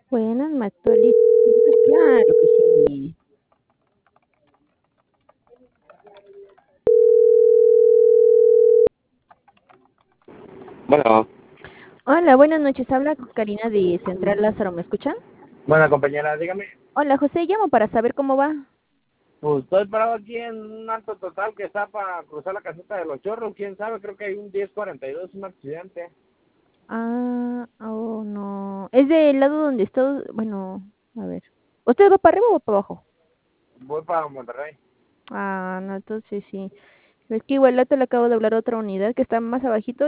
Buenas, ¿me actualizas? Claro que sí. Bueno, Hola, buenas noches. Habla Karina de Central Lázaro, ¿me escuchan? buena compañera, dígame. Hola, José, llamo para saber cómo va. Pues estoy parado aquí en un alto total que está para cruzar la caseta de los chorros. Quién sabe, creo que hay un 1042, un accidente. Ah, oh, no. Es del lado donde está, bueno, a ver. ¿Usted va para arriba o para abajo? Voy para Monterrey. Ah, no, entonces sí. Es que igual le acabo de hablar a otra unidad que está más abajito